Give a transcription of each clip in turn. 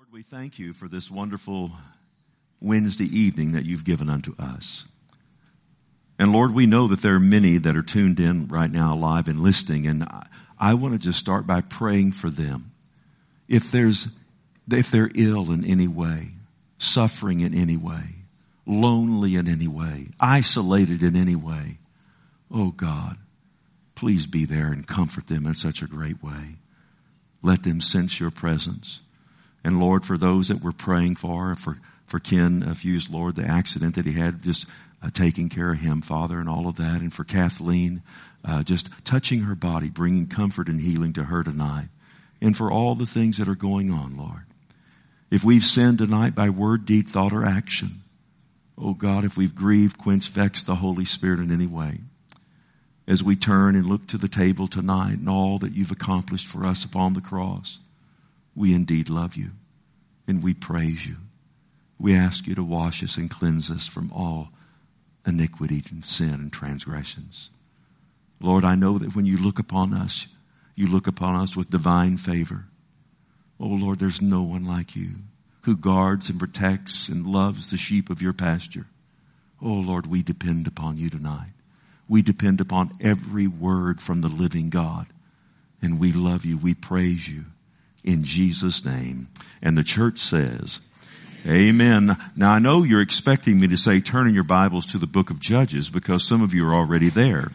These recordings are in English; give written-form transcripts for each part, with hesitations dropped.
Lord, we thank you for this wonderful Wednesday evening that you've given unto us. And Lord, we know that there are many that are tuned in right now live and listening, and I want to just start by praying for them. If they're ill in any way, suffering in any way, lonely in any way, isolated in any way, oh God, please be there and comfort them in such a great way. Let them sense your presence. And Lord, for those that we're praying for Ken Hughes, Lord, the accident that he had, just taking care of him, Father, and all of that. And for Kathleen, just touching her body, bringing comfort and healing to her tonight. And for all the things that are going on, Lord. If we've sinned tonight by word, deed, thought, or action, oh God, if we've grieved, quenched, vexed the Holy Spirit in any way, as we turn and look to the table tonight and all that you've accomplished for us upon the cross, we indeed love you and we praise you. We ask you to wash us and cleanse us from all iniquity and sin and transgressions. Lord, I know that when you look upon us with divine favor. Oh Lord, there's no one like you who guards and protects and loves the sheep of your pasture. Oh Lord, we depend upon you tonight. We depend upon every word from the living God. And we love you. We praise you. In Jesus' name. And the church says, amen. Now I know you're expecting me to say turn in your Bibles to the book of Judges because some of you are already there.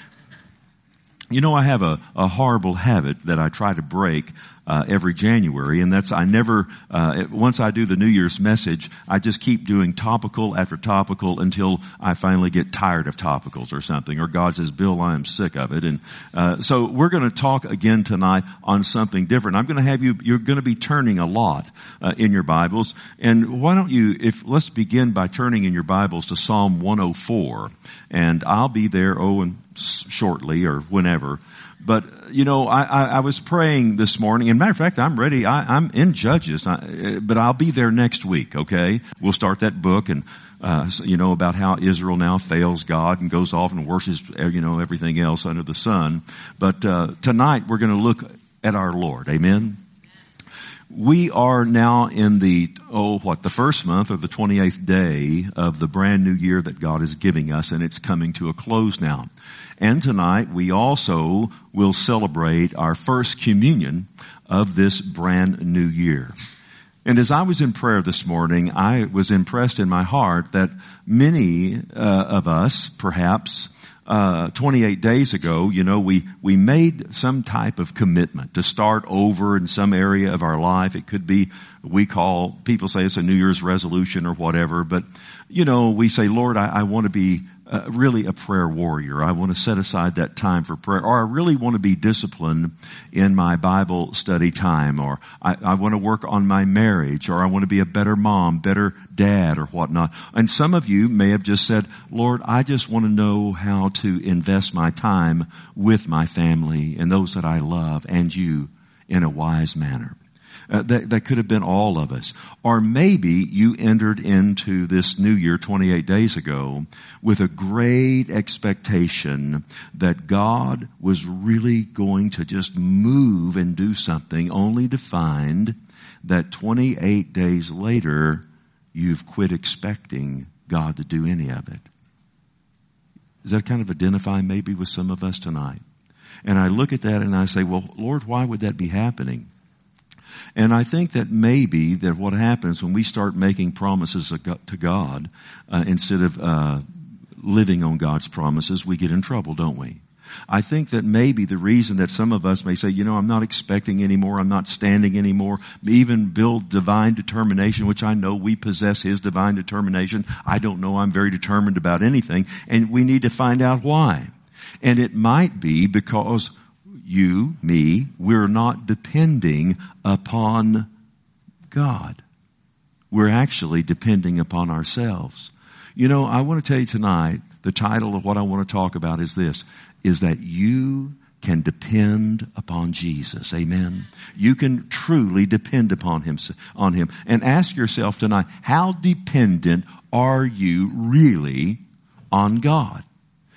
You know, I have a horrible habit that I try to break every January, and that's once I do the New Year's message, I just keep doing topical after topical until I finally get tired of topicals or something, or God says, Bill, I am sick of it. And so we're going to talk again tonight on something different. I'm going to have you're going to be turning a lot in your Bibles, and why don't let's begin by turning in your Bibles to Psalm 104, and I'll be there, shortly or whenever. But, you know, I was praying this morning, and matter of fact, I'm ready. I'm in Judges, but I'll be there next week, okay? We'll start that book and, about how Israel now fails God and goes off and worships, everything else under the sun. But, tonight we're going to look at our Lord. Amen? We are now in the first month or the 28th day of the brand new year that God is giving us, and it's coming to a close now. And tonight we also will celebrate our first communion of this brand new year. And as I was in prayer this morning, I was impressed in my heart that many of us, perhaps 28 days ago, we made some type of commitment to start over in some area of our life. It could be, people say it's a New Year's resolution or whatever, but, we say, Lord, I want to be really a prayer warrior. I want to set aside that time for prayer, or I really want to be disciplined in my Bible study time, or I want to work on my marriage, or I want to be a better mom, better dad, or whatnot. And some of you may have just said, Lord, I just want to know how to invest my time with my family and those that I love and you in a wise manner. That could have been all of us. Or maybe you entered into this new year 28 days ago with a great expectation that God was really going to just move and do something, only to find that 28 days later you've quit expecting God to do any of it. Does that kind of identify maybe with some of us tonight? And I look at that and I say, well, Lord, why would that be happening? And I think that maybe that what happens when we start making promises to God, instead of living on God's promises, we get in trouble, don't we? I think that maybe the reason that some of us may say, I'm not expecting anymore, I'm not standing anymore, even build divine determination, which I know we possess His divine determination. I don't know I'm very determined about anything, and we need to find out why. And it might be because we're not depending upon God. We're actually depending upon ourselves. I want to tell you tonight, the title of what I want to talk about is this, is that you can depend upon Jesus. Amen. You can truly depend upon Him. And ask yourself tonight, how dependent are you really on God?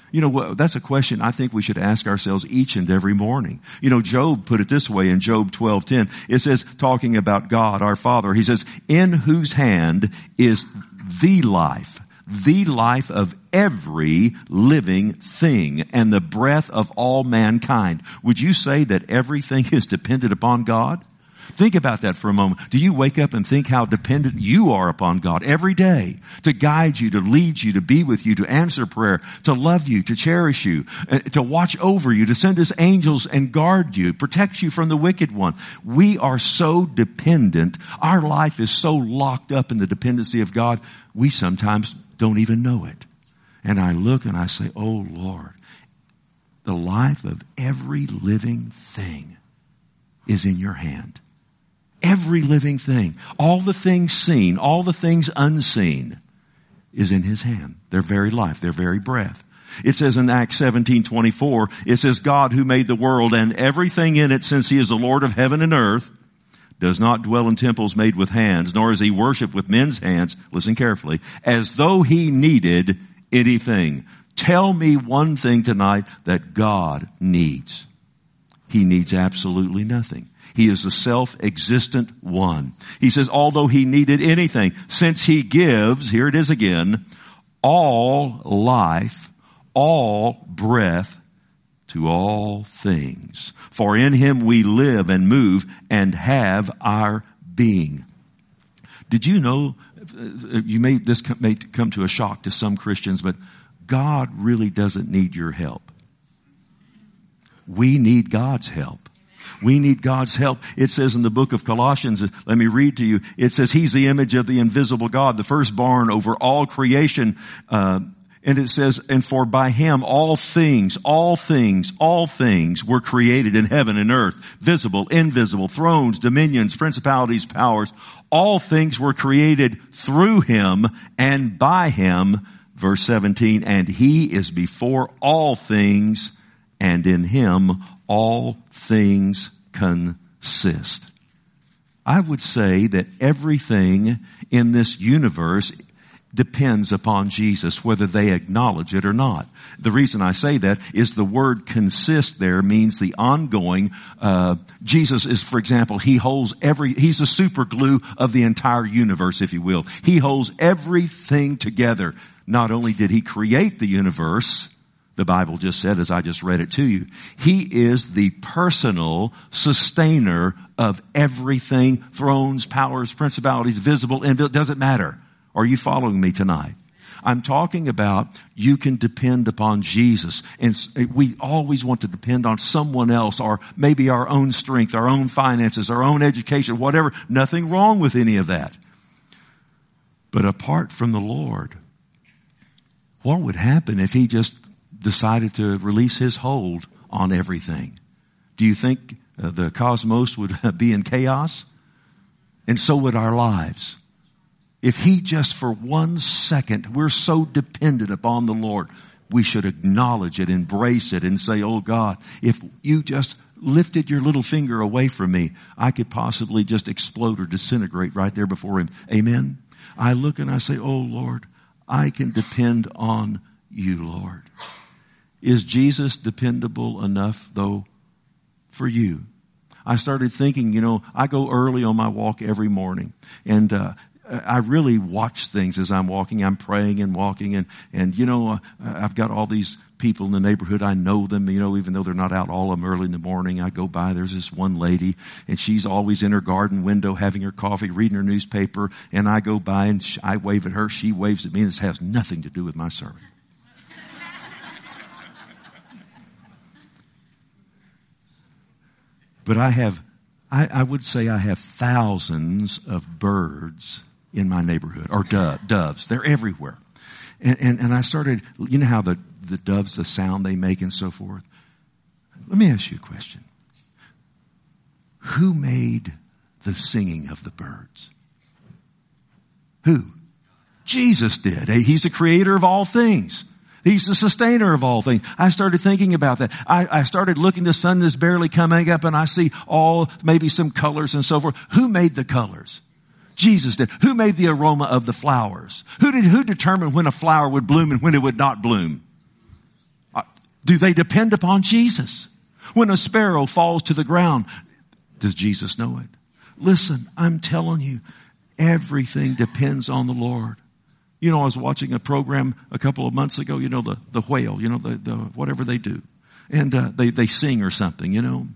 You know, that's a question I think we should ask ourselves each and every morning. You know, Job put it this way in Job 12:10. It says, talking about God, our Father, he says, in whose hand is the life of every living thing, and the breath of all mankind. Would you say that everything is dependent upon God? Think about that for a moment. Do you wake up and think how dependent you are upon God every day to guide you, to lead you, to be with you, to answer prayer, to love you, to cherish you, to watch over you, to send his angels and guard you, protect you from the wicked one? We are so dependent. Our life is so locked up in the dependency of God, we sometimes don't even know it. And I look and I say, oh Lord, the life of every living thing is in your hand. Every living thing, all the things seen, all the things unseen is in his hand. Their very life, their very breath. It says in Acts 17:24, it says, God who made the world and everything in it, since he is the Lord of heaven and earth, does not dwell in temples made with hands, nor is he worshipped with men's hands, listen carefully, as though he needed anything. Tell me one thing tonight that God needs. He needs absolutely nothing. He is the self-existent one. He says, although he needed anything, since he gives, here it is again, all life, all breath to all things. For in him we live and move and have our being. Did you know, this may come to a shock to some Christians, but God really doesn't need your help. We need God's help. We need God's help. It says in the book of Colossians, let me read to you, it says, he's the image of the invisible God, the firstborn over all creation. And it says, and for by him all things were created in heaven and earth, visible, invisible, thrones, dominions, principalities, powers. All things were created through him and by him. Verse 17, and he is before all things, and in him all things consist. I would say that everything in this universe depends upon Jesus, whether they acknowledge it or not. The reason I say that is the word consist there means the ongoing. Jesus is, for example, he's the super glue of the entire universe, if you will. He holds everything together. Not only did he create the universe, the Bible just said, as I just read it to you, he is the personal sustainer of everything, thrones, powers, principalities, visible, invisible, it doesn't matter. Are you following me tonight? I'm talking about you can depend upon Jesus. And we always want to depend on someone else, or maybe our own strength, our own finances, our own education, whatever. Nothing wrong with any of that. But apart from the Lord, what would happen if he just decided to release his hold on everything? Do you think the cosmos would be in chaos? And so would our lives. If he just for 1 second, we're so dependent upon the Lord, we should acknowledge it, embrace it, and say, oh God, if you just lifted your little finger away from me, I could possibly just explode or disintegrate right there before him. Amen? I look and I say, oh Lord, I can depend on you, Lord. Is Jesus dependable enough, though, for you? I started thinking, I go early on my walk every morning, and I really watch things as I'm walking. I'm praying and walking, and I've got all these people in the neighborhood. I know them, even though they're not out all of them early in the morning. I go by, there's this one lady, and she's always in her garden window having her coffee, reading her newspaper, and I go by and I wave at her, she waves at me, and this has nothing to do with my sermon. But I would say I have thousands of birds in my neighborhood, or doves. They're everywhere. And I started, how the doves, the sound they make and so forth. Let me ask you a question. Who made the singing of the birds? Who? Jesus did. He's the creator of all things. He's the sustainer of all things. I started thinking about that. I started looking, the sun is barely coming up, and I see maybe some colors and so forth. Who made the colors? Jesus did. Who made the aroma of the flowers? Who determined when a flower would bloom and when it would not bloom? Do they depend upon Jesus? When a sparrow falls to the ground, does Jesus know it? Listen, I'm telling you, everything depends on the Lord. You know, I was watching a program a couple of months ago, you know, the whale, you know, the whatever they do. And they sing or something, you know.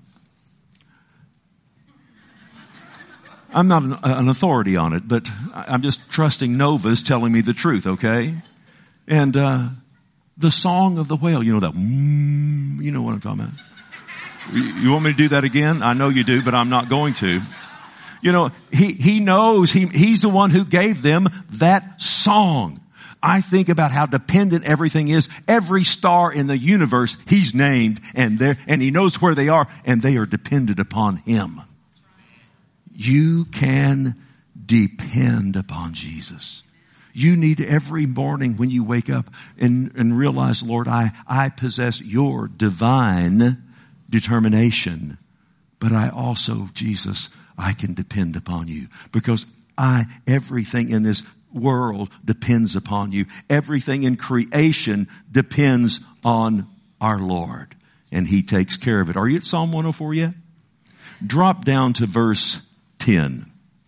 I'm not an authority on it, but I'm just trusting Nova's telling me the truth, okay? And the song of the whale, you know that, you know what I'm talking about. You want me to do that again? I know you do, but I'm not going to. You know, he knows, he's the one who gave them that song. I think about how dependent everything is. Every star in the universe, he's named, and he knows where they are, and they are dependent upon him. You can depend upon Jesus. You need every morning when you wake up and realize, Lord, I possess your divine determination, but I also, Jesus, I can depend upon you because everything in this world depends upon you. Everything in creation depends on our Lord, and he takes care of it. Are you at Psalm 104 yet? Drop down to verse 10.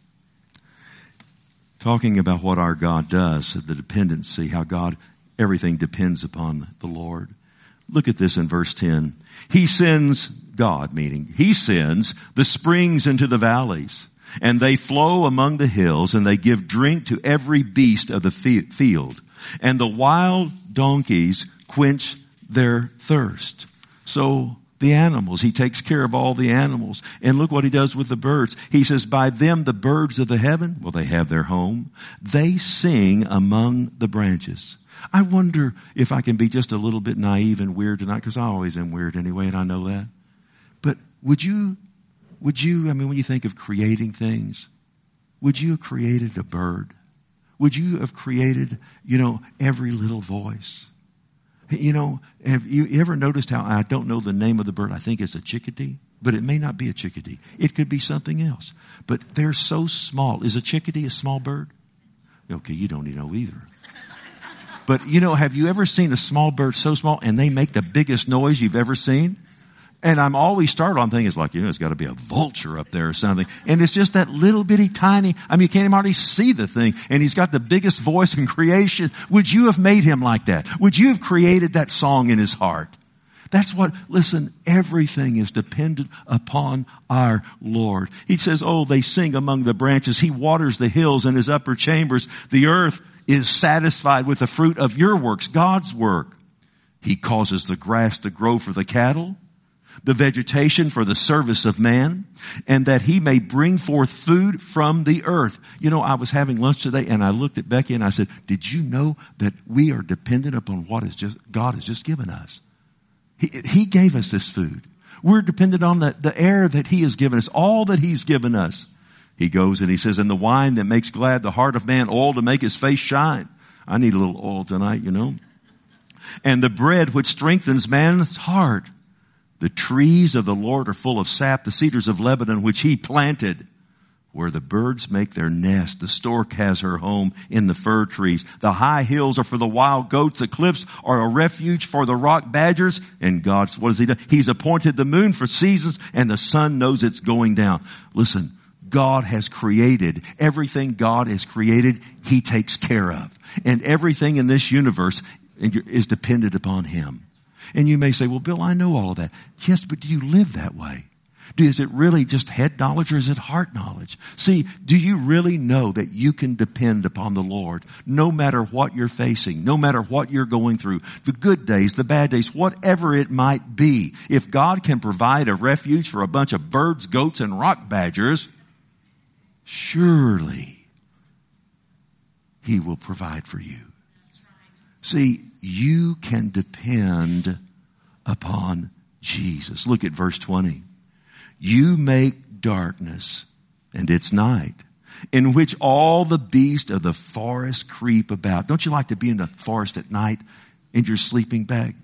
Talking about what our God does, the dependency, how everything depends upon the Lord. Look at this in verse 10. He sends, God meaning, he sends the springs into the valleys, and they flow among the hills, and they give drink to every beast of the field. And the wild donkeys quench their thirst. So the animals, he takes care of all the animals. And look what he does with the birds. He says, by them the birds of the heaven, well, they have their home. They sing among the branches. I wonder if I can be just a little bit naive and weird tonight, because I always am weird anyway, and I know that. But would you, I mean, when you think of creating things, would you have created a bird? Would you have created, you know, every little voice? You know, have you ever noticed how, I don't know the name of the bird, I think it's a chickadee, but it may not be a chickadee. It could be something else. But they're so small. Is a chickadee a small bird? Okay, you don't know either. But, you know, have you ever seen a small bird so small and they make the biggest noise you've ever seen? And I'm always startled. I'm thinking, it's like, you know, it's got to be a vulture up there or something. And it's just that little bitty tiny, I mean, you can't even hardly see the thing. And he's got the biggest voice in creation. Would you have made him like that? Would you have created that song in his heart? That's what, listen, everything is dependent upon our Lord. He says, oh, they sing among the branches. He waters the hills in his upper chambers. The earth is satisfied with the fruit of your works, God's work. He causes the grass to grow for the cattle, the vegetation for the service of man, and that he may bring forth food from the earth. You know, I was having lunch today and I looked at Becky and I said, did you know that we are dependent upon what God has just given us? He gave us this food. We're dependent on the air that he has given us, all that he's given us. He goes and he says, and the wine that makes glad the heart of man, oil to make his face shine. I need a little oil tonight, you know. And the bread which strengthens man's heart. The trees of the Lord are full of sap, the cedars of Lebanon which he planted. Where the birds make their nest, the stork has her home in the fir trees. The high hills are for the wild goats. The cliffs are a refuge for the rock badgers. And God's, what has he done? He's appointed the moon for seasons, and the sun knows it's going down. Listen, God has created. Everything God has created, he takes care of. And everything in this universe is dependent upon him. And you may say, well, Bill, I know all of that. Yes, but do you live that way? Is it really just head knowledge or is it heart knowledge? See, do you really know that you can depend upon the Lord no matter what you're facing, no matter what you're going through, the good days, the bad days, whatever it might be? If God can provide a refuge for a bunch of birds, goats, and rock badgers, surely he will provide for you. See, you can depend upon Jesus. Look at verse 20. You make darkness, and it's night, in which all the beasts of the forest creep about. Don't you like to be in the forest at night in your sleeping bag?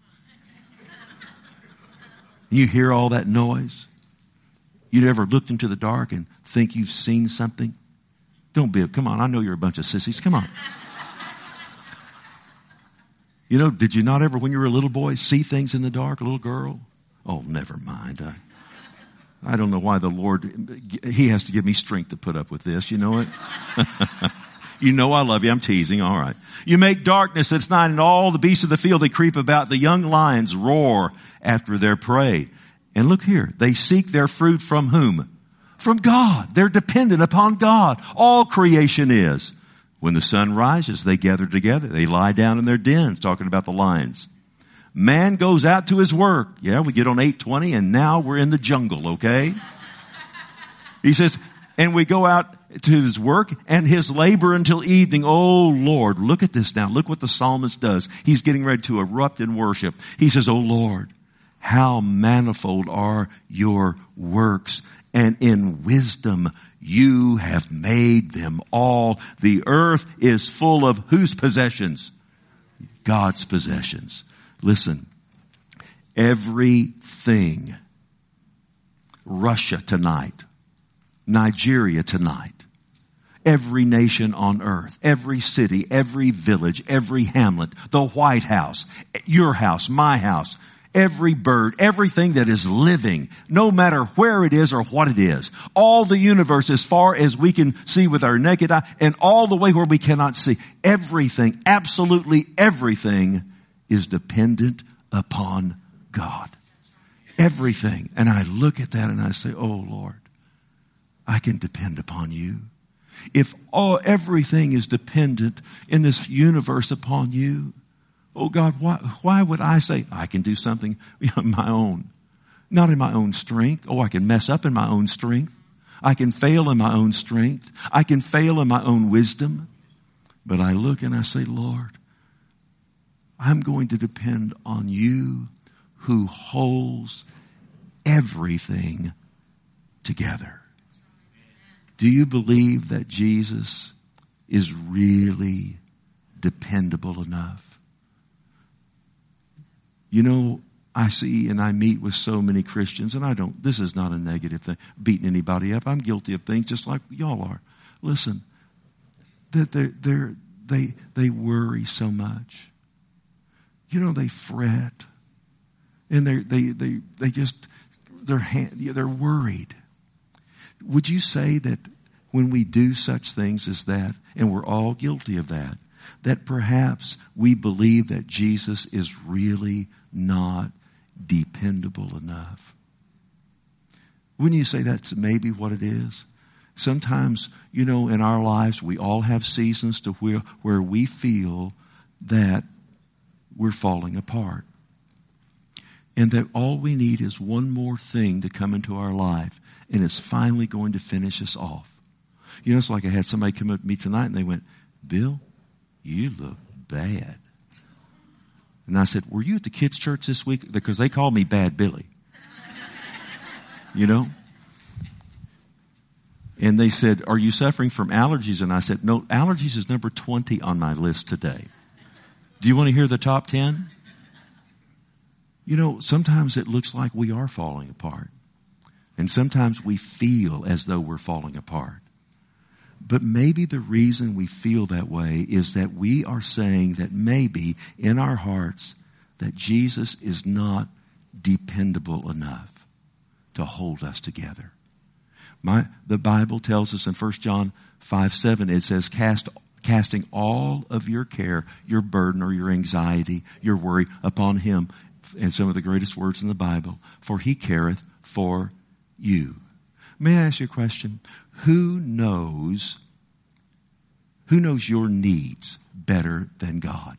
You hear all that noise? You ever looked into the dark and think you've seen something? Come on, I know you're a bunch of sissies. Come on. You know, did you not ever, when you were a little boy, see things in the dark, a little girl? Oh, never mind. I don't know why the Lord, He has to give me strength to put up with this. You know it? You know I love you. I'm teasing. All right. You make darkness at night, and all the beasts of the field, they creep about. The young lions roar after their prey. And look here. They seek their fruit from whom? From God. They're dependent upon God. All creation is. When the sun rises, they gather together. They lie down in their dens, talking about the lions. Man goes out to his work. Yeah, we get on 8:20, and now we're in the jungle, okay? He says, and we go out to his work and his labor until evening. Oh, Lord, look at this now. Look what the psalmist does. He's getting ready to erupt in worship. He says, oh, Lord, how manifold are your works, and in wisdom you have made them all. The earth is full of whose possessions? God's possessions. Listen, everything, Russia tonight, Nigeria tonight, every nation on earth, every city, every village, every hamlet, the White House, your house, my house, every bird, everything that is living, no matter where it is or what it is, all the universe as far as we can see with our naked eye, and all the way where we cannot see, everything, absolutely everything is dependent upon God. Everything. And I look at that and I say, oh Lord, I can depend upon you. If everything is dependent in this universe upon you, oh God, why would I say I can do something on my own? Not in my own strength. Oh, I can mess up in my own strength. I can fail in my own strength. I can fail in my own wisdom. But I look and I say, Lord, I'm going to depend on you who holds everything together. Do you believe that Jesus is really dependable enough? You know, I see and I meet with so many Christians, and this is not a negative thing, beating anybody up. I'm guilty of things just like y'all are. Listen, that they worry so much. You know, they fret. And they're worried. Would you say that when we do such things as that, and we're all guilty of that, that perhaps we believe that Jesus is really not dependable enough? Wouldn't you say that's maybe what it is? Sometimes, you know, in our lives, we all have seasons to where we feel that we're falling apart. And that all we need is one more thing to come into our life, and it's finally going to finish us off. You know, it's like I had somebody come up to me tonight and they went, Bill, you look bad. And I said, were you at the kids' church this week? Because they call me Bad Billy. You know? And they said, are you suffering from allergies? And I said, no, allergies is number 20 on my list today. Do you want to hear the top 10? You know, sometimes it looks like we are falling apart. And sometimes we feel as though we're falling apart. But maybe the reason we feel that way is that we are saying that maybe in our hearts that Jesus is not dependable enough to hold us together. The Bible tells us in 1 John 5:7, it says, casting all of your care, your burden or your anxiety, your worry upon Him. And some of the greatest words in the Bible, for He careth for you. May I ask you a question? Who knows your needs better than God?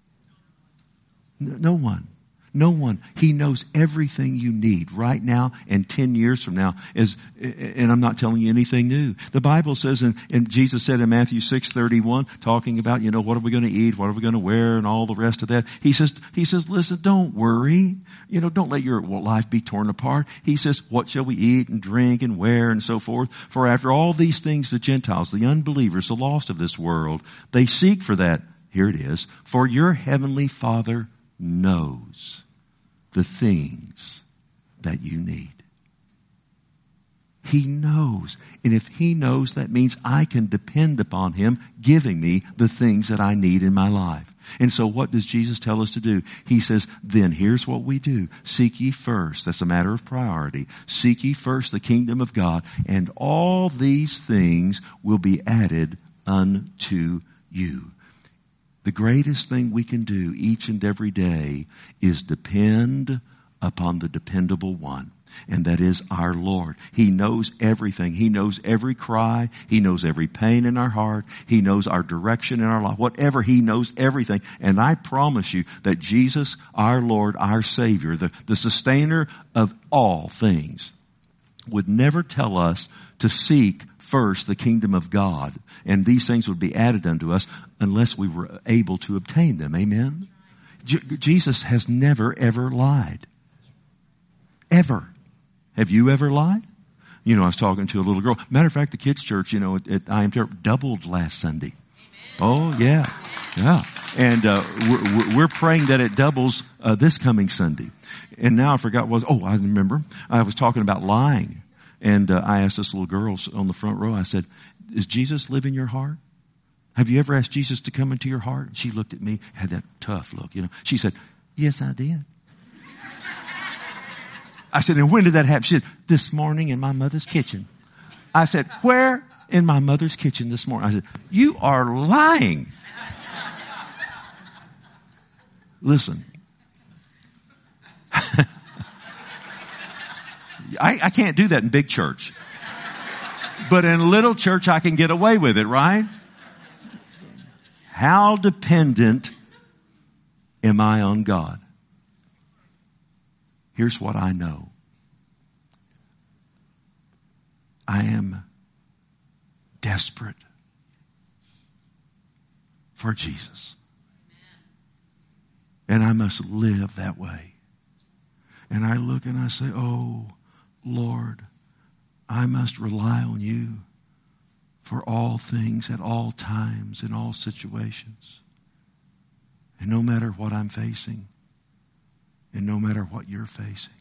No one. No one. He knows everything you need right now and 10 years from now. And I'm not telling you anything new. The Bible says, and Jesus said in Matthew 6:31, talking about, you know, what are we going to eat? What are we going to wear? And all the rest of that. He says, listen, don't worry. You know, don't let your life be torn apart. He says, what shall we eat and drink and wear and so forth? For after all these things, the Gentiles, the unbelievers, the lost of this world, they seek for that. Here it is. For your heavenly Father knows the things that you need. He knows. And if He knows, that means I can depend upon Him giving me the things that I need in my life. And so what does Jesus tell us to do? He says, then here's what we do. Seek ye first. That's a matter of priority. Seek ye first the kingdom of God, and all these things will be added unto you. The greatest thing we can do each and every day is depend upon the dependable one. And that is our Lord. He knows everything. He knows every cry. He knows every pain in our heart. He knows our direction in our life. Whatever, He knows everything. And I promise you that Jesus, our Lord, our Savior, the sustainer of all things, would never tell us to seek first the kingdom of God, and these things would be added unto us unless we were able to obtain them. Amen? Jesus has never, ever lied. Ever. Have you ever lied? You know, I was talking to a little girl. Matter of fact, the kids' church, you know, at I Am Terrible doubled last Sunday. Amen. Oh, yeah. Yeah. And we're praying that it doubles this coming Sunday. And now I forgot I remember. I was talking about lying. And I asked this little girl on the front row, I said, does Jesus live in your heart? Have you ever asked Jesus to come into your heart? And she looked at me, had that tough look, you know. She said, yes, I did. I said, and when did that happen? She said, this morning in my mother's kitchen. I said, where? In my mother's kitchen this morning. I said, you are lying. Listen. I can't do that in big church. But in little church, I can get away with it, right? How dependent am I on God? Here's what I know. I am desperate for Jesus. And I must live that way. And I look and I say, oh, Lord, I must rely on you for all things at all times in all situations. And no matter what I'm facing, and no matter what you're facing.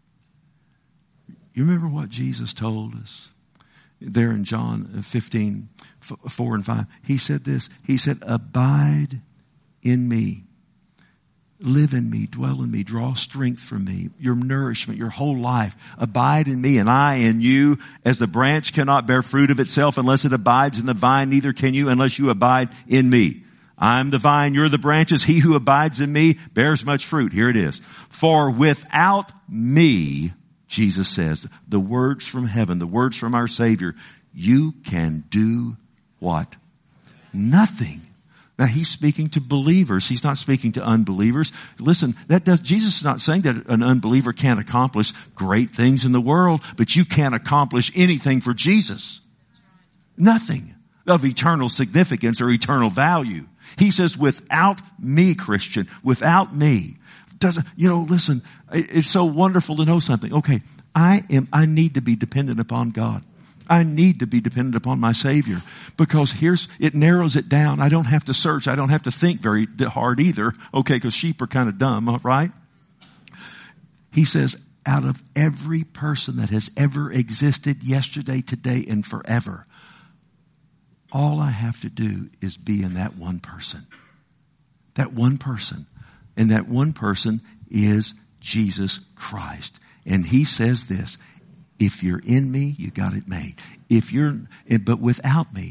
You remember what Jesus told us there in John 15, 4 and 5? He said this. He said, abide in me. Live in me, dwell in me, draw strength from me, your nourishment, your whole life. Abide in me and I in you. As the branch cannot bear fruit of itself unless it abides in the vine, neither can you unless you abide in me. I'm the vine, you're the branches. He who abides in me bears much fruit. Here it is. For without me, Jesus says, the words from heaven, the words from our Savior, you can do what? Nothing. Now he's speaking to believers. He's not speaking to unbelievers. Listen, Jesus is not saying that an unbeliever can't accomplish great things in the world, but you can't accomplish anything for Jesus. Nothing of eternal significance or eternal value. He says, without me, Christian, without me. Listen, it's so wonderful to know something. Okay, I need to be dependent upon God. I need to be dependent upon my Savior, because it narrows it down. I don't have to search. I don't have to think very hard either. Okay, because sheep are kind of dumb, right? He says, out of every person that has ever existed yesterday, today, and forever, all I have to do is be in that one person. That one person. And that one person is Jesus Christ. And he says this, if you're in me, you got it made. But without me,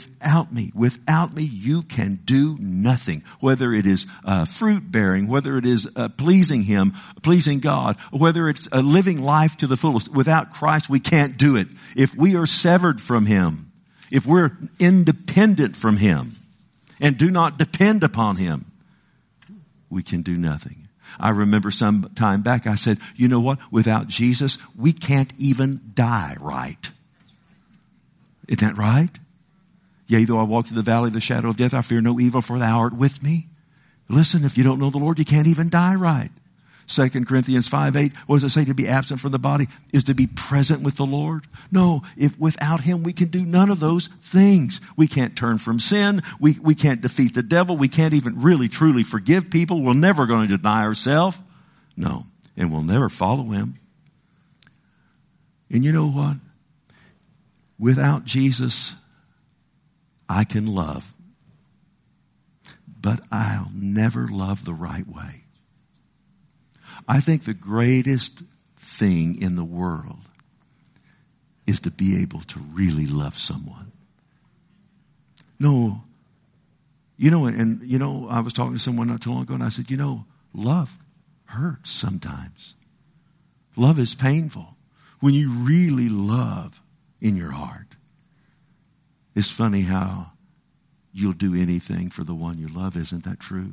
you can do nothing. Whether it is fruit bearing, whether it is pleasing Him, pleasing God, whether it's living life to the fullest. Without Christ, we can't do it. If we are severed from Him, if we're independent from Him and do not depend upon Him, we can do nothing. I remember some time back I said, you know what? Without Jesus, we can't even die right. Isn't that right? Yea, though I walk through the valley of the shadow of death, I fear no evil, for thou art with me. Listen, if you don't know the Lord, you can't even die right. 2 Corinthians 5:8, what does it say? To be absent from the body is to be present with the Lord. No, if without Him we can do none of those things. We can't turn from sin. We can't defeat the devil. We can't even really truly forgive people. We're never going to deny ourselves. No, and we'll never follow Him. And you know what? Without Jesus, I can love, but I'll never love the right way. I think the greatest thing in the world is to be able to really love someone. No, I was talking to someone not too long ago, and I said, love hurts sometimes. Love is painful. When you really love in your heart, it's funny how you'll do anything for the one you love. Isn't that true?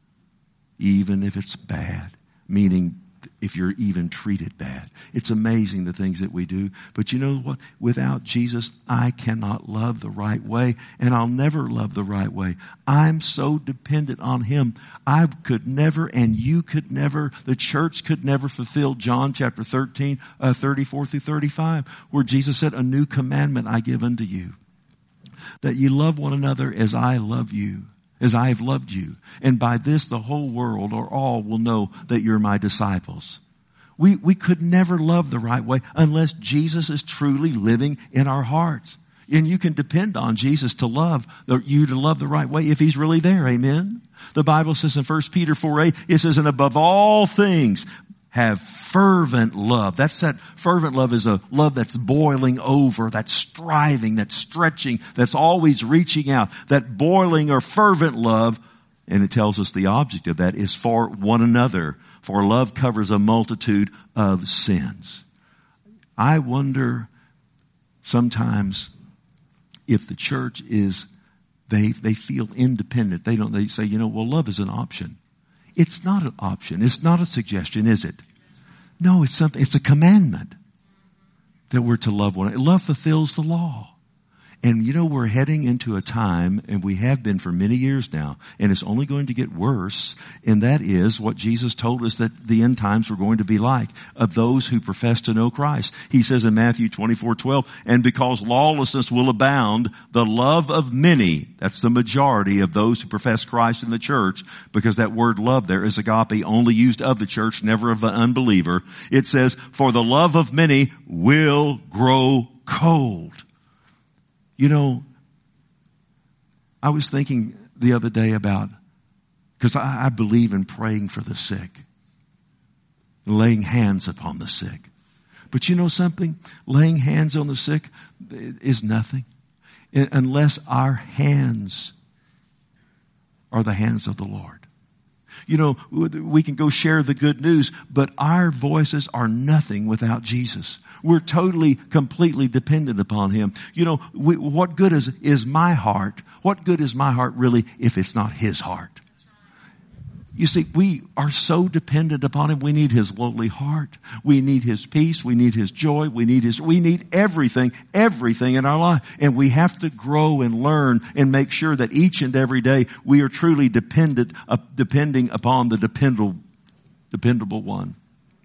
Even if it's bad, meaning if you're even treated bad. It's amazing the things that we do. But you know what? Without Jesus, I cannot love the right way, and I'll never love the right way. I'm so dependent on Him. I could never, and you could never, the church could never fulfill John chapter 13, 34 through 35, where Jesus said, "A new commandment I give unto you, that ye love one another as I love you. As I have loved you. And by this the whole world or all will know that you're my disciples." We could never love the right way unless Jesus is truly living in our hearts. And you can depend on Jesus to love you to love the right way if He's really there. Amen. The Bible says in 1 Peter 4:8, it says, "And above all things, have fervent love." That fervent love is a love that's boiling over, that's striving, that's stretching, that's always reaching out. That boiling or fervent love, and it tells us the object of that is for one another. For love covers a multitude of sins. I wonder sometimes if the church they feel independent. They say, love is an option. It's not an option. It's not a suggestion, is it? No, it's something. It's a commandment that we're to love one another. Love fulfills the law. And we're heading into a time, and we have been for many years now, and it's only going to get worse, and that is what Jesus told us that the end times were going to be like, of those who profess to know Christ. He says in Matthew 24:12, "And because lawlessness will abound, the love of many," that's the majority of those who profess Christ in the church, because that word love there is agape, only used of the church, never of an unbeliever. It says, "For the love of many will grow cold." I was thinking the other day about, because I believe in praying for the sick, laying hands upon the sick. But you know something? Laying hands on the sick is nothing unless our hands are the hands of the Lord. We can go share the good news, but our voices are nothing without Jesus. We're totally, completely dependent upon Him. What good is my heart? What good is my heart really if it's not His heart? You see, we are so dependent upon Him. We need His lowly heart. We need His peace. We need His joy. We need everything in our life. And we have to grow and learn and make sure that each and every day we are truly depending upon the dependable one.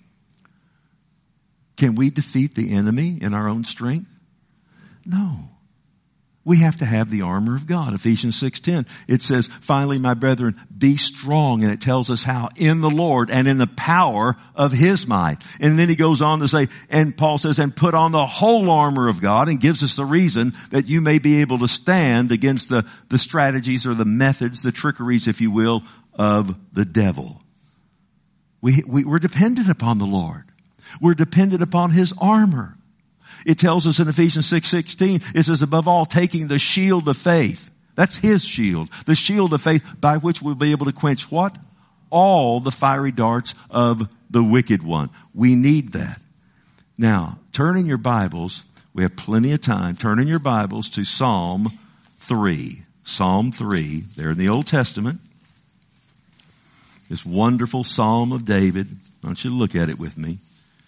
Can we defeat the enemy in our own strength? No. We have to have the armor of God. Ephesians 6:10, it says, "Finally, my brethren, be strong." And it tells us how, in the Lord and in the power of His might. And then he goes on to say, and Paul says, "And put on the whole armor of God," and gives us the reason that you may be able to stand against the strategies or the methods, the trickeries, if you will, of the devil. We're dependent upon the Lord. We're dependent upon His armor. It tells us in Ephesians 6:16, it says, "Above all, taking the shield of faith." That's His shield. The shield of faith by which we'll be able to quench what? All the fiery darts of the wicked one. We need that. Now, turn in your Bibles. We have plenty of time. Turn in your Bibles to Psalm 3. Psalm 3, there in the Old Testament. This wonderful Psalm of David. I want you to look at it with me.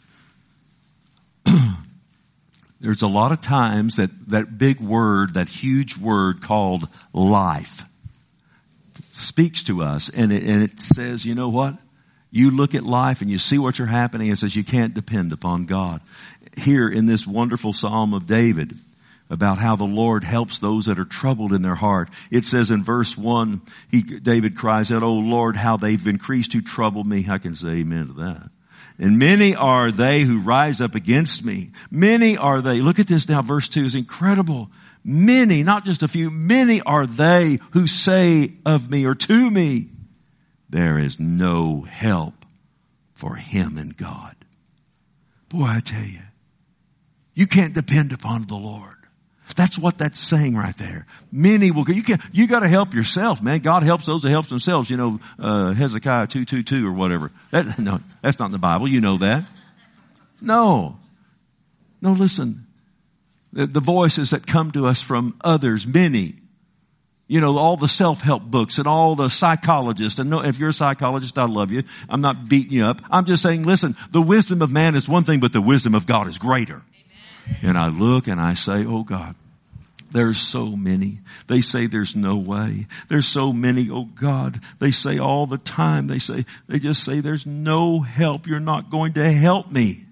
There's a lot of times that big word, that huge word called life speaks to us, and it says, you know what? You look at life and you see what's happening. It says you can't depend upon God. Here in this wonderful Psalm of David, about how the Lord helps those that are troubled in their heart. It says in verse 1, David cries out, "Oh Lord, how they've increased who trouble me." I can say amen to that. And many are they who rise up against me. Many are they. Look at this now. Verse 2 is incredible. Many, not just a few, many are they who say of me or to me, there is no help for him in God. Boy, I tell you, you can't depend upon the Lord. That's what that's saying right there. Many will go. You got to help yourself, man. God helps those that help themselves. You know, Hezekiah 2:22 or whatever. No, that's not in the Bible. You know that. No, listen. The voices that come to us from others, many. You know, all the self-help books and all the psychologists. And no, if you're a psychologist, I love you. I'm not beating you up. I'm just saying, listen, the wisdom of man is one thing, but the wisdom of God is greater. Amen. And I look and I say, oh God, there's so many. They say there's no way. There's so many, oh God. They say all the time, they just say there's no help. You're not going to help me.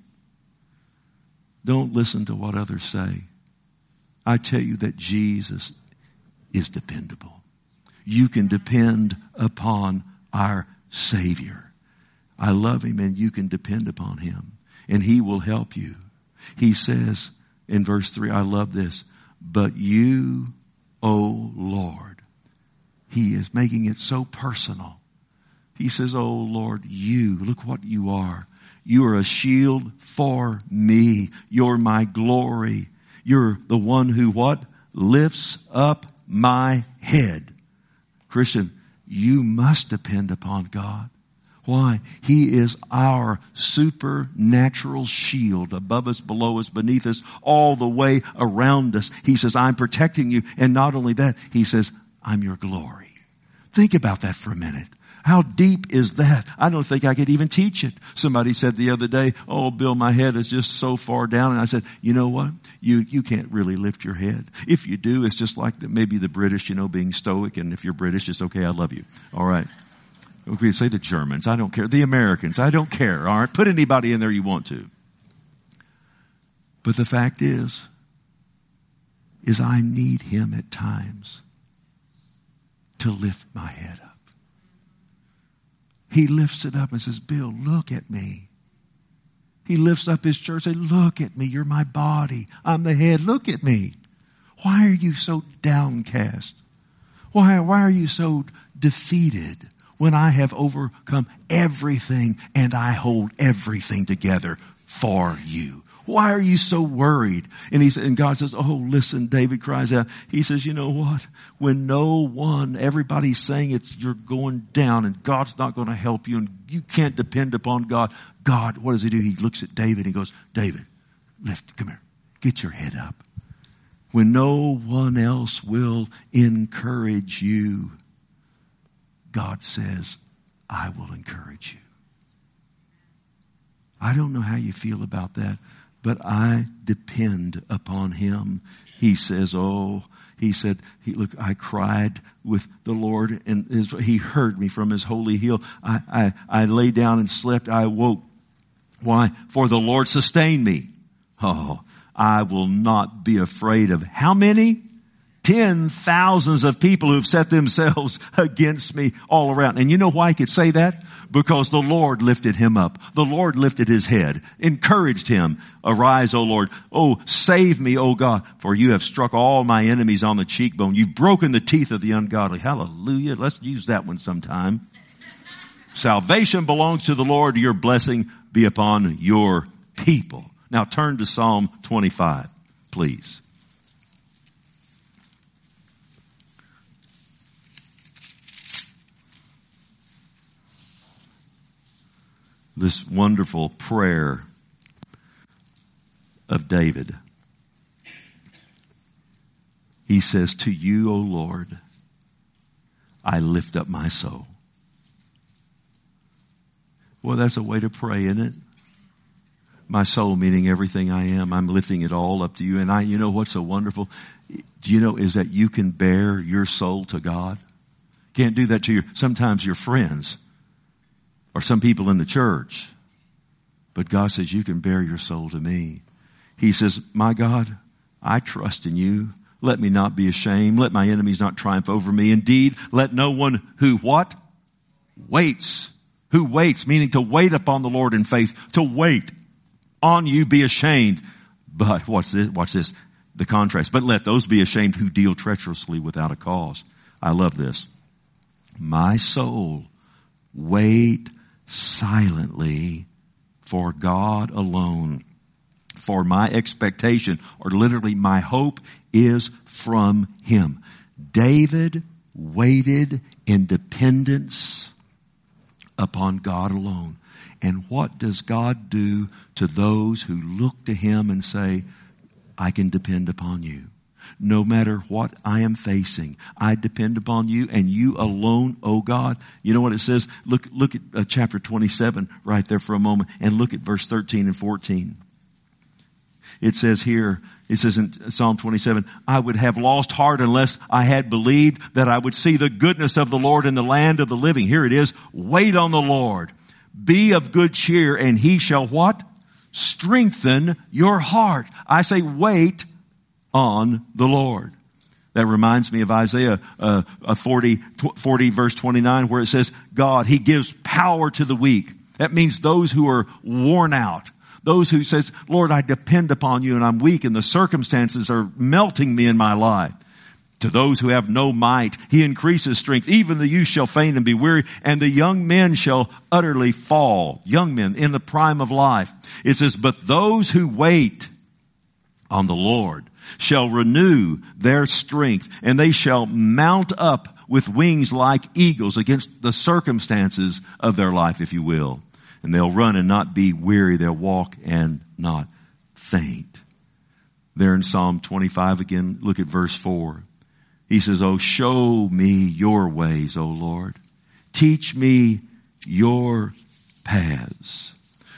Don't listen to what others say. I tell you that Jesus is dependable. You can depend upon our Savior. I love him and you can depend upon him and he will help you. He says in verse 3, I love this, but you, O Lord, he is making it so personal. He says, oh Lord, you, look what you are. You are a shield for me. You're my glory. You're the one who what? Lifts up my head. Christian, you must depend upon God. Why? He is our supernatural shield above us, below us, beneath us, all the way around us. He says, I'm protecting you. And not only that, he says, I'm your glory. Think about that for a minute. How deep is that? I don't think I could even teach it. Somebody said the other day, oh, Bill, my head is just so far down. And I said, you know what? You can't really lift your head. If you do, it's just like maybe the British, being stoic. And if you're British, it's okay. I love you. All right. Okay, say the Germans. I don't care. The Americans. I don't care. All right. Put anybody in there you want to. But the fact is I need him at times to lift my head up. He lifts it up and says, Bill, look at me. He lifts up his church and says, look at me. You're my body. I'm the head. Look at me. Why are you so downcast? Why are you so defeated when I have overcome everything and I hold everything together for you? Why are you so worried? And God says, oh, listen, David cries out. He says, you know what? When everybody's saying you're going down and God's not going to help you and you can't depend upon God. God, what does he do? He looks at David and he goes, David, come here. Get your head up. When no one else will encourage you, God says, I will encourage you. I don't know how you feel about that. But I depend upon him. He says, look, I cried with the Lord and he heard me from his holy hill. I lay down and slept. I awoke. Why? For the Lord sustained me. Oh, I will not be afraid of how many? 10,000s of people who've set themselves against me all around. And you know why he could say that? Because the Lord lifted him up. The Lord lifted his head, encouraged him. Arise, O Lord. Oh, save me, O God, for you have struck all my enemies on the cheekbone. You've broken the teeth of the ungodly. Hallelujah. Let's use that one sometime. Salvation belongs to the Lord. Your blessing be upon your people. Now turn to Psalm 25, please. This wonderful prayer of David. He says, to you, O Lord, I lift up my soul. Well, that's a way to pray, isn't it? My soul meaning everything I am. I'm lifting it all up to you. And you know what's so wonderful? Do you know is that you can bear your soul to God? Can't do that to sometimes your friends. Or some people in the church. But God says, you can bear your soul to me. He says, my God, I trust in you. Let me not be ashamed. Let my enemies not triumph over me. Indeed, let no one who what? Waits who waits, meaning to wait upon the Lord in faith, to wait on you be ashamed. But watch this, the contrast. But let those be ashamed who deal treacherously without a cause. I love this. My soul, wait silently for God alone. For my expectation, or literally my hope, is from Him. David waited in dependence upon God alone. And what does God do to those who look to Him and say, I can depend upon you? No matter what I am facing, I depend upon you and you alone, oh God. You know what it says? Look at chapter 27 right there for a moment and look at verse 13 and 14. It says here, it says in Psalm 27, I would have lost heart unless I had believed that I would see the goodness of the Lord in the land of the living. Here it is. Wait on the Lord. Be of good cheer and He shall what? Strengthen your heart. I say wait on the Lord. That reminds me of Isaiah 40 verse 29 where it says, God, He gives power to the weak. That means those who are worn out. Those who says, Lord, I depend upon you and I'm weak and the circumstances are melting me in my life. To those who have no might, He increases strength. Even the youth shall faint and be weary, and the young men shall utterly fall. Young men in the prime of life. It says, but those who wait on the Lord shall renew their strength, and they shall mount up with wings like eagles against the circumstances of their life, if you will. And they'll run and not be weary. They'll walk and not faint. There in Psalm 25 again, look at verse 4. He says, oh, show me your ways, O Lord. Teach me your paths.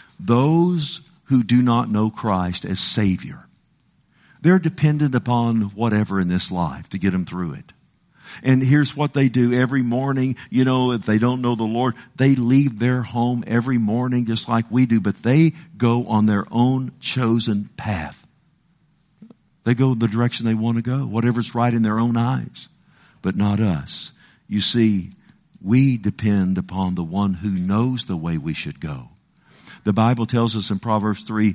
Those who do not know Christ as Savior, they're dependent upon whatever in this life to get them through it. And here's what they do every morning. You know, if they don't know the Lord, they leave their home every morning just like we do, but they go on their own chosen path. They go the direction they want to go, whatever's right in their own eyes, but not us. You see, we depend upon the one who knows the way we should go. The Bible tells us in Proverbs 3,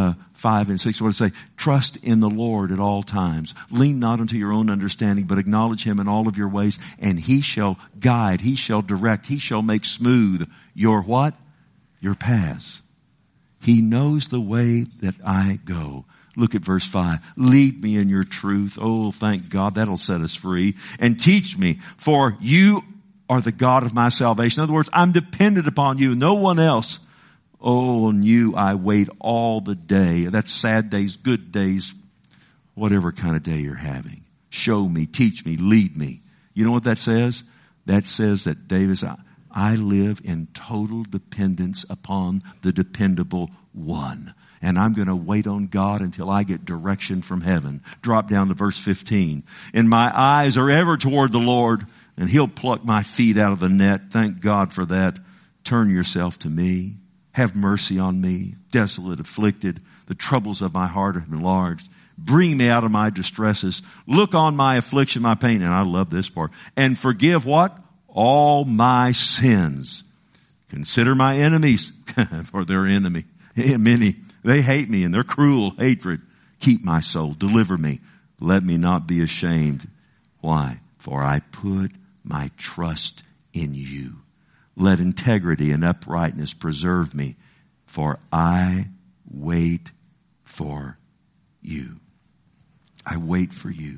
5 and 6, what it say? Trust in the Lord at all times. Lean not unto your own understanding, but acknowledge Him in all of your ways, and He shall guide, He shall direct, He shall make smooth your what? Your paths. He knows the way that I go. Look at verse 5. Lead me in your truth. Oh, thank God. That'll set us free. And teach me, for you are the God of my salvation. In other words, I'm dependent upon you, no one else. Oh, on you I wait all the day. That's sad days, good days, whatever kind of day you're having. Show me, teach me, lead me. You know what that says? That says that David said, I live in total dependence upon the dependable one. And I'm going to wait on God until I get direction from heaven. Drop down to verse 15. And my eyes are ever toward the Lord, and He'll pluck my feet out of the net. Thank God for that. Turn yourself to me. Have mercy on me, desolate, afflicted. The troubles of my heart have enlarged. Bring me out of my distresses. Look on my affliction, my pain. And I love this part. And forgive what? All my sins. Consider my enemies, for they're enemy. Many. They hate me and their cruel hatred. Keep my soul. Deliver me. Let me not be ashamed. Why? For I put my trust in you. Let integrity and uprightness preserve me. For I wait for you. I wait for you.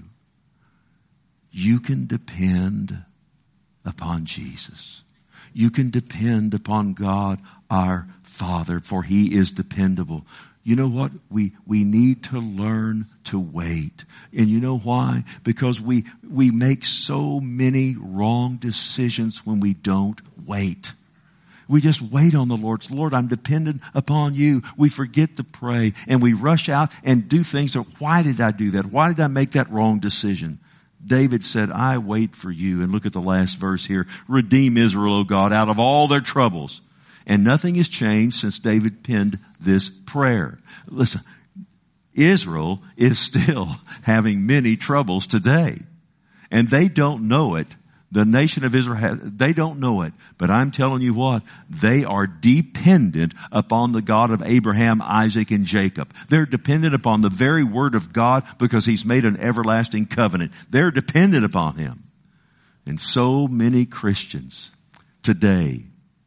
You can depend upon Jesus. You can depend upon God our Father, for He is dependable. You know what? We need to learn to wait. And you know why? Because we make so many wrong decisions when we don't wait. We just wait on the Lord. Lord, I'm dependent upon you. We forget to pray and we rush out and do things that, why did I do that? Why did I make that wrong decision? David said, I wait for you. And look at the last verse here. Redeem Israel, O God, out of all their troubles. And nothing has changed since David penned this prayer. Listen, Israel is still having many troubles today. And they don't know it. The nation of Israel, they don't know it. But I'm telling you what, they are dependent upon the God of Abraham, Isaac, and Jacob. They're dependent upon the very word of God because He's made an everlasting covenant. They're dependent upon Him. And so many Christians today,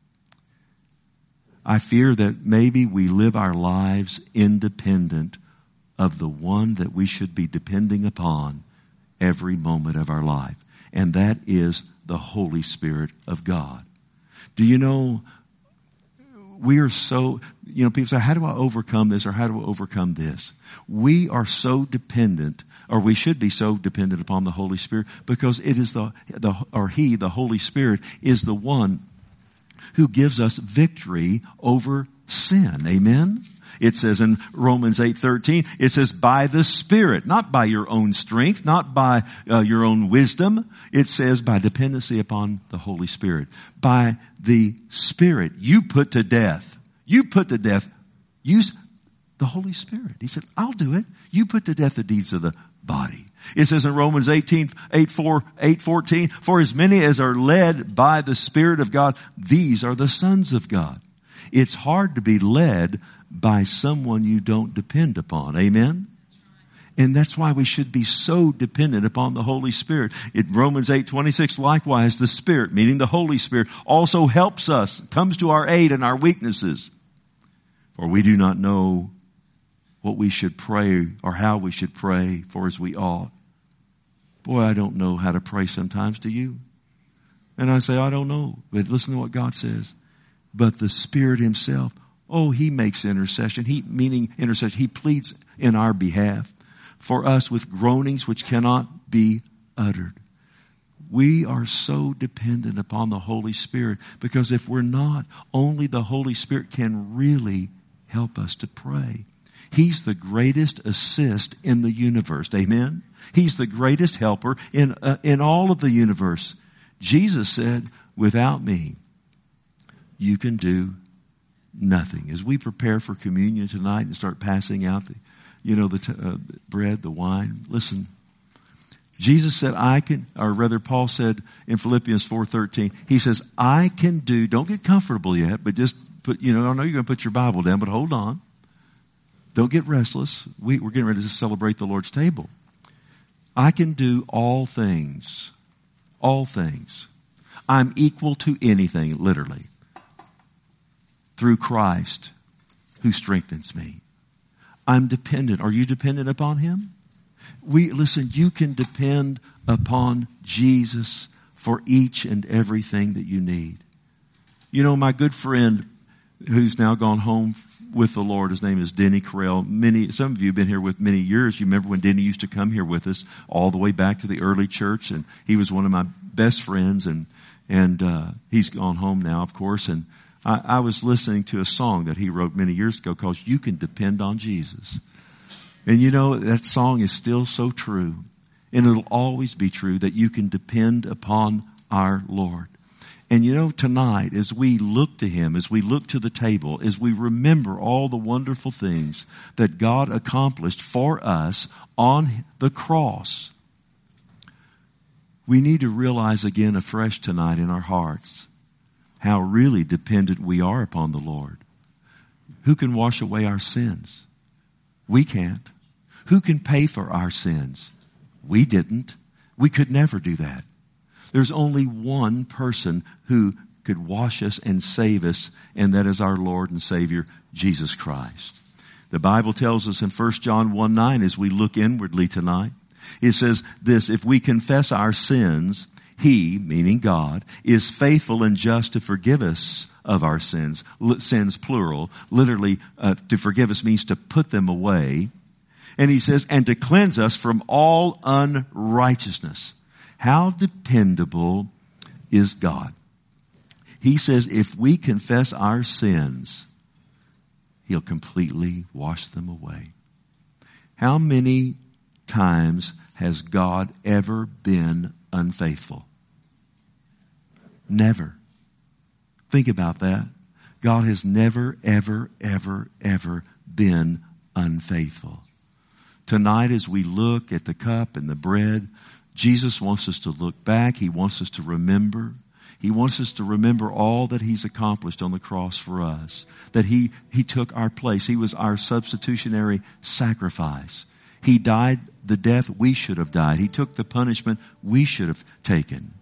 I fear that maybe we live our lives independent of the one that we should be depending upon every moment of our life. And that is the Holy Spirit of God. Do you know, we are so, people say, how do I overcome this or how do I overcome this? We are so dependent, or we should be so dependent upon the Holy Spirit because it is He, the Holy Spirit, is the one who gives us victory over sin. Amen? It says in Romans 8:13, it says, by the Spirit, not by your own strength, not by your own wisdom. It says by dependency upon the Holy Spirit. By the Spirit, you put to death. Use the Holy Spirit. He said, I'll do it. You put to death the deeds of the body. It says in Romans 8:14, for as many as are led by the Spirit of God, these are the sons of God. It's hard to be led by someone you don't depend upon. Amen? And that's why we should be so dependent upon the Holy Spirit. In Romans 8:26, likewise, the Spirit, meaning the Holy Spirit, also helps us, comes to our aid in our weaknesses. For we do not know what we should pray or how we should pray for as we ought. Boy, I don't know how to pray sometimes, do you? And I say, I don't know. But listen to what God says. But the Spirit Himself, He makes intercession. He pleads in our behalf for us with groanings which cannot be uttered. We are so dependent upon the Holy Spirit because if we're not, only the Holy Spirit can really help us to pray. He's the greatest assist in the universe. Amen? He's the greatest helper in all of the universe. Jesus said, without me, you can do nothing. As we prepare for communion tonight and start passing out the bread, the wine, listen. Jesus said, Paul said in Philippians 4:13, he says, I can do, don't get comfortable yet, but just put, I know you're going to put your Bible down, but hold on. Don't get restless. We're getting ready to celebrate the Lord's table. I can do all things. All things. I'm equal to anything, literally, through Christ who strengthens me. I'm dependent. Are you dependent upon Him? You can depend upon Jesus for each and everything that you need. My good friend who's now gone home with the Lord, his name is Denny Carell. Some of you have been here with many years. You remember when Denny used to come here with us all the way back to the early church, and he was one of my best friends, and he's gone home now, of course, and I was listening to a song that he wrote many years ago called You Can Depend on Jesus. And that song is still so true. And it'll always be true that you can depend upon our Lord. And tonight, as we look to Him, as we look to the table, as we remember all the wonderful things that God accomplished for us on the cross, we need to realize again afresh tonight in our hearts how really dependent we are upon the Lord. Who can wash away our sins? We can't. Who can pay for our sins? We didn't. We could never do that. There's only one person who could wash us and save us, and that is our Lord and Savior, Jesus Christ. The Bible tells us in 1 John 1:9, as we look inwardly tonight, it says this, if we confess our sins, He, meaning God, is faithful and just to forgive us of our sins. Sins plural. Literally, to forgive us means to put them away. And He says, and to cleanse us from all unrighteousness. How dependable is God? He says if we confess our sins, He'll completely wash them away. How many times has God ever been unfaithful? Never. Think about that. God has never, ever, ever, ever been unfaithful. Tonight as we look at the cup and the bread, Jesus wants us to look back. He wants us to remember. He wants us to remember all that He's accomplished on the cross for us. That He took our place. He was our substitutionary sacrifice. He died the death we should have died. He took the punishment we should have taken.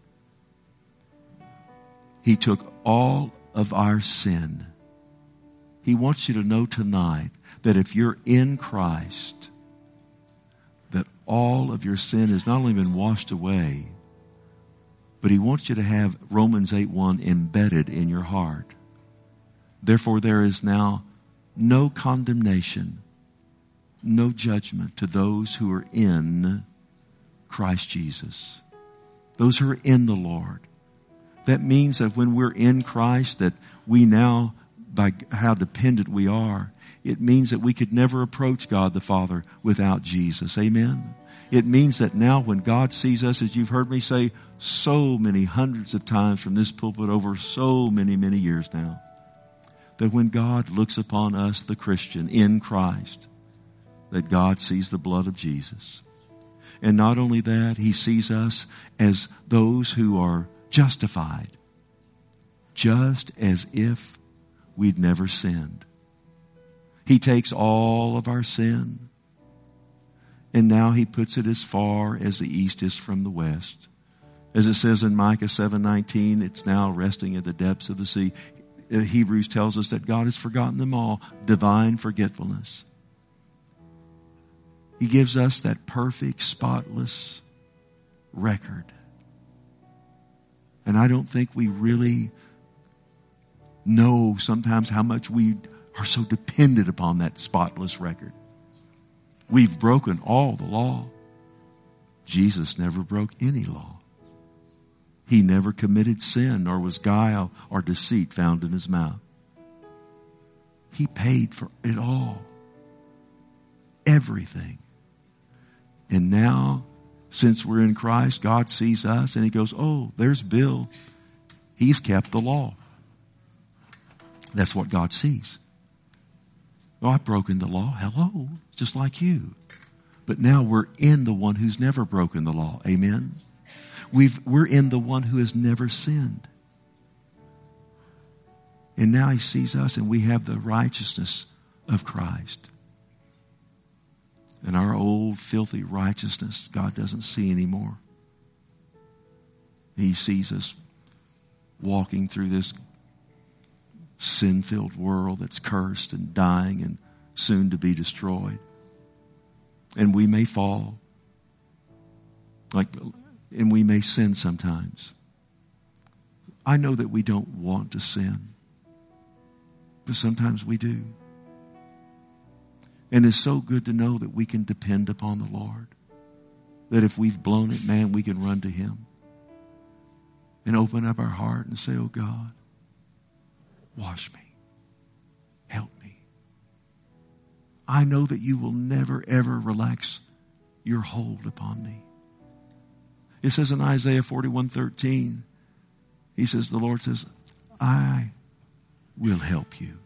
He took all of our sin. He wants you to know tonight that if you're in Christ, that all of your sin has not only been washed away, but He wants you to have Romans 8:1 embedded in your heart. Therefore, there is now no condemnation, no judgment to those who are in Christ Jesus. Those who are in the Lord. That means that when we're in Christ, that we now, by how dependent we are, it means that we could never approach God the Father without Jesus. Amen? It means that now when God sees us, as you've heard me say so many hundreds of times from this pulpit over so many, many years now, that when God looks upon us, the Christian, in Christ, that God sees the blood of Jesus. And not only that, He sees us as those who are justified, just as if we'd never sinned. He takes all of our sin, and now He puts it as far as the east is from the west. As it says in Micah 7:19, it's now resting at the depths of the sea. Hebrews tells us that God has forgotten them all. Divine forgetfulness. He gives us that perfect, spotless record. And I don't think we really know sometimes how much we are so dependent upon that spotless record. We've broken all the law. Jesus never broke any law. He never committed sin, nor was guile or deceit found in His mouth. He paid for it all. Everything. And now, since we're in Christ, God sees us and He goes, oh, there's Bill. He's kept the law. That's what God sees. Oh, I've broken the law. Hello. Just like you. But now we're in the one who's never broken the law. Amen? We're in the one who has never sinned. And now He sees us and we have the righteousness of Christ. And our old filthy righteousness, God doesn't see anymore. He sees us walking through this sin-filled world that's cursed and dying and soon to be destroyed. And we may fall. And we may sin sometimes. I know that we don't want to sin. But sometimes we do. And it's so good to know that we can depend upon the Lord. That if we've blown it, man, we can run to Him. And open up our heart and say, oh God, wash me. Help me. I know that You will never, ever relax Your hold upon me. It says in Isaiah 41:13, He says, the Lord says, I will help you.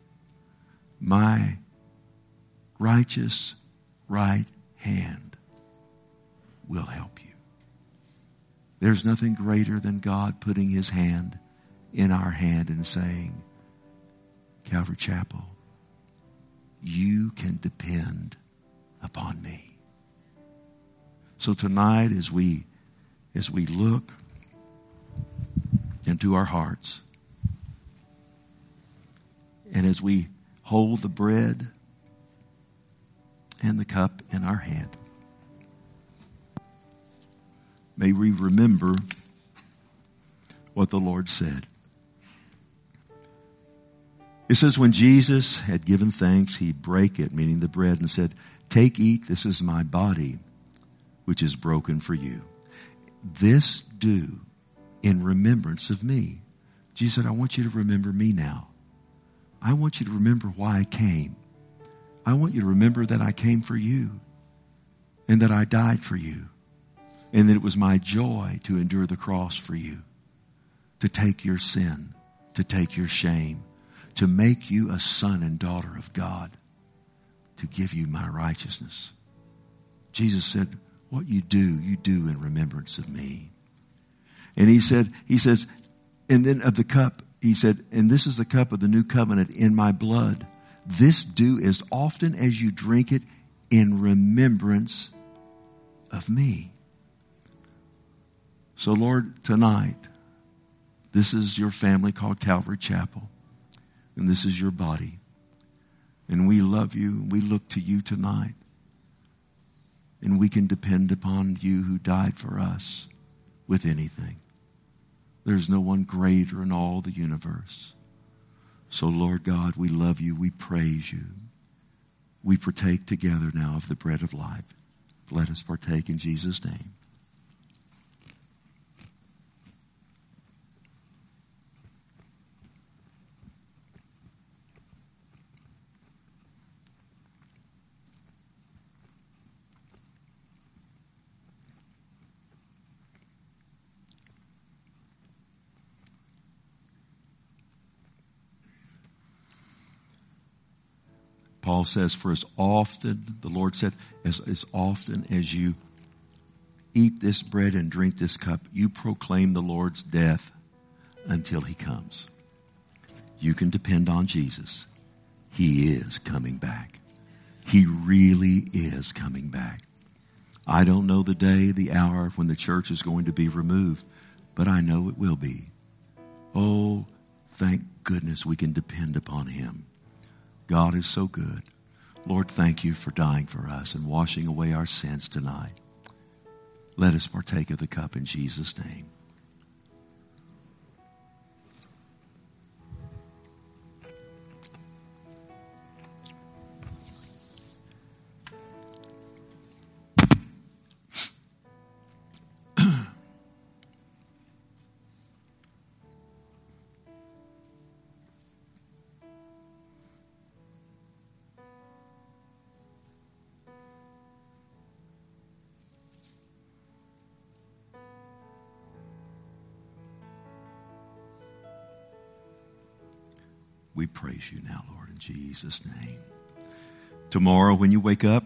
My righteous right hand will help you. There's nothing greater than God putting His hand in our hand and saying, Calvary Chapel, you can depend upon me. So tonight as we look into our hearts and as we hold the bread and the cup in our hand, may we remember what the Lord said. It says, when Jesus had given thanks, He brake it, meaning the bread, and said, take, eat, this is my body, which is broken for you. This do in remembrance of me. Jesus said, I want you to remember me now. I want you to remember why I came. I want you to remember that I came for you and that I died for you and that it was my joy to endure the cross for you, to take your sin, to take your shame, to make you a son and daughter of God, to give you my righteousness. Jesus said, what you do in remembrance of me. And he says, and then of the cup, he said, and this is the cup of the new covenant in my blood. This do as often as you drink it in remembrance of me. So Lord, tonight, this is your family called Calvary Chapel. And this is your body. And we love you. We look to you tonight. And we can depend upon you who died for us with anything. There's no one greater in all the universe. So Lord God, we love you. We praise you. We partake together now of the bread of life. Let us partake in Jesus' name. Paul says, for as often, the Lord said, as often as you eat this bread and drink this cup, you proclaim the Lord's death until he comes. You can depend on Jesus. He is coming back. He really is coming back. I don't know the day, the hour when the church is going to be removed, but I know it will be. Oh, thank goodness we can depend upon him. God is so good. Lord, thank you for dying for us and washing away our sins tonight. Let us partake of the cup in Jesus' name. We praise you now, Lord, in Jesus' name. Tomorrow when you wake up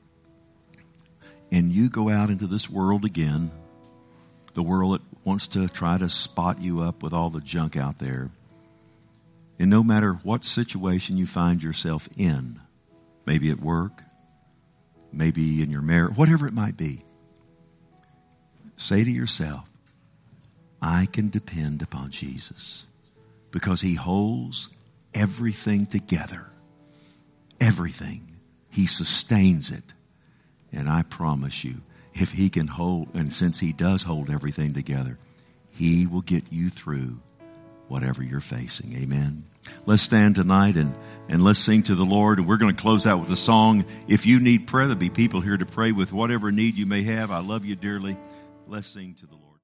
and you go out into this world again, the world that wants to try to spot you up with all the junk out there, and no matter what situation you find yourself in, maybe at work, maybe in your marriage, whatever it might be, say to yourself, I can depend upon Jesus because he holds everything together. Everything. He sustains it. And I promise you, if he can hold, and since he does hold everything together, he will get you through whatever you're facing. Amen. Let's stand tonight and let's sing to the Lord. And we're going to close out with a song. If you need prayer, there'll be people here to pray with whatever need you may have. I love you dearly. Let's sing to the Lord.